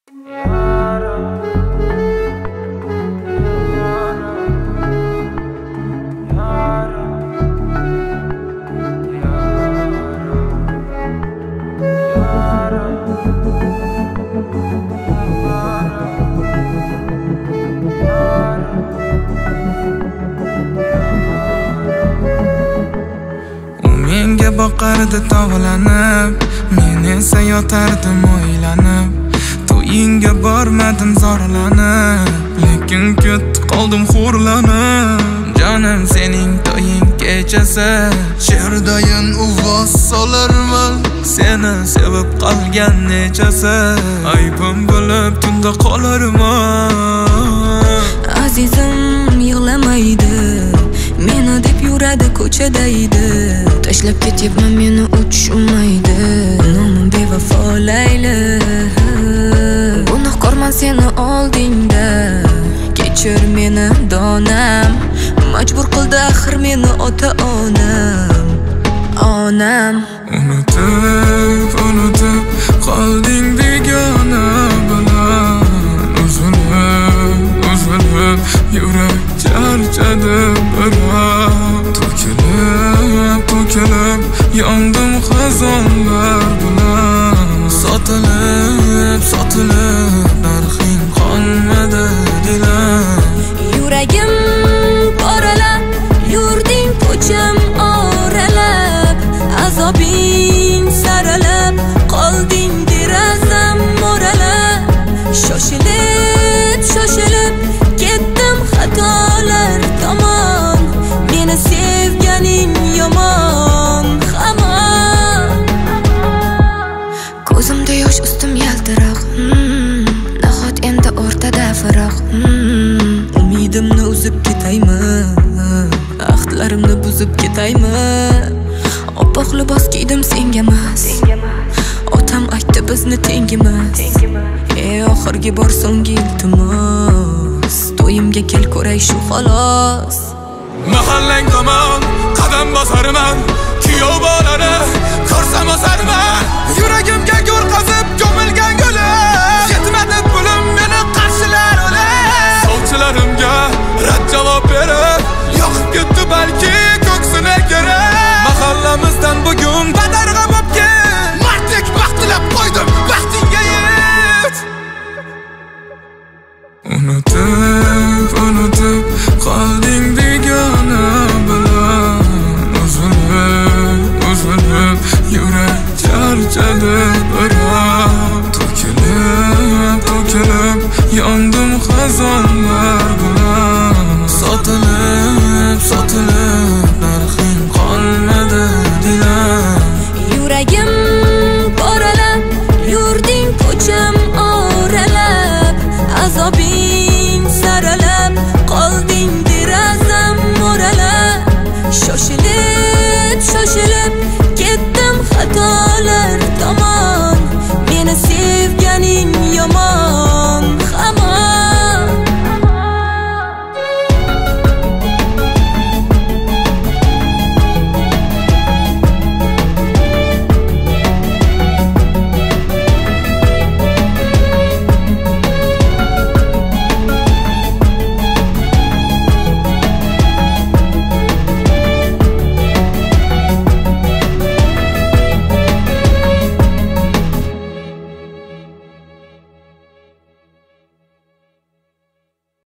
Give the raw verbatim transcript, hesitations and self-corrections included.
Menga boqardi tovlanib, men esa yotardim o'ylanib. To'yingga bormadim zorlanib, lekin ketdi qoldim xo'rlanib. Jonim sening to'ying kechasi, she'rdayin uvoz solarman. Seni sevib qolgan nechasi, aybim bilib tunda qolarman. Azizim yig'lamaydi, meni deb yuradi ko'chadaydi. Tashlab ketyapman meni uchmaydi, nomim bevafo Layli. Gunohkorman seni oldingda, kechir meni donam. Majbur qildi axir meni ota-onam, onam. Unutib, unutib qolding begona bilan. Uzilib, uzilib yurak charchadi biroq. To'kilib, to'kilib yondim xazonlar bilan. Sotilib, sotilib narxing qolmadi dilam. Yuragim poralab, yurding ko'cham oralab. Azobing saralab, qolding derazam mo'ralab. Shoshilib, shoshilib ketdim xatolar tomon. Meni sevganing yomon hamon. Ko'zimda yosh, ustim yaltiroq. hmm, Nahot endi o'rtada firoq. hmm, Umidimni uzib ketaymi, ahdlarimni buzib ketaymi? Oppoq libos kiydim sengamas, otam aytdi bizni tengimas. Ey oxirgi bor so'nggi iltimos, to'yimga kel ko'ray shu xolos. Mahallang tomon qadam bosarman, kuyov bolani ko'rsam osarman. Yuragimga gul qazib